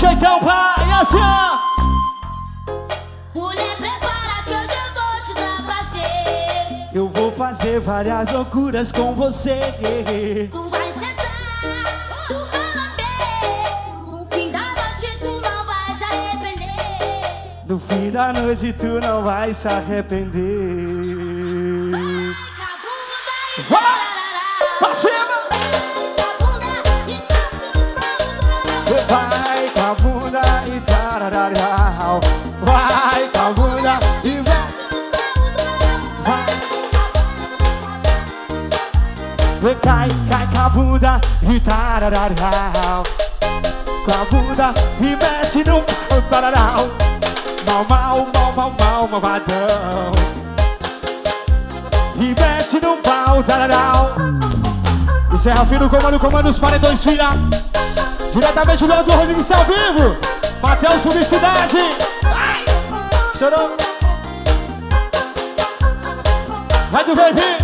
jeitão, pai, assim, ó. Mulher, prepara que hoje eu vou te dar prazer. Eu vou fazer várias loucuras com você. Tu vai sentar, tu vai lamber. No fim da noite tu não vai se arrepender. No fim da noite tu não vai se arrepender. Vai, Pra cima! Vai com a bunda e tarararau. Vai com a bunda e vai. Cai com a bunda e tarararau. Com a bunda e mete no pau, tararau. Mal, malvadão. E mete no pau, tararau. Encerra fino, comando os paredões, filha. Diretamente do Leandro Rodrigues ao vivo. Matheus Publicidade. Vai! Chorou. Vai do baby.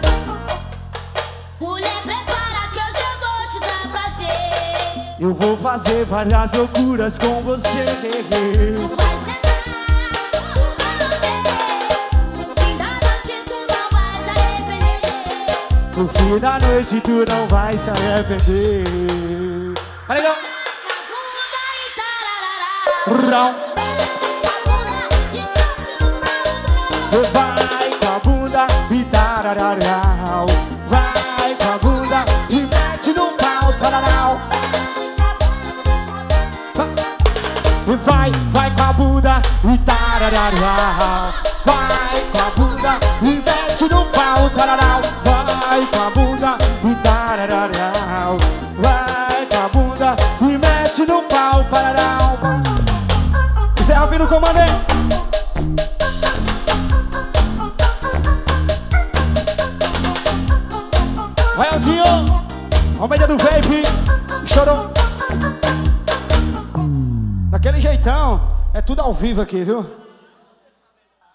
mulher, prepara que hoje eu vou te dar prazer. Eu vou fazer várias loucuras com você. Tu vai sentar, tu vai lamber. No fim da noite tu não vai se arrepender. No fim da noite tu não vai se arrepender. Vai, legal. Vai com a bunda e tarararau. Vai com a bunda e mete no pau, tararau. Vai com a bunda e tarararau. Vai com a bunda e mete no pau, tararau. Vai com a bunda e tarararau. Vai com a bunda e mete no pau, tararau. Você é ouvindo o comandante? Vai, Aldinho! Almeida do Vape! Chorou! Daquele jeitão, é tudo ao vivo aqui, viu?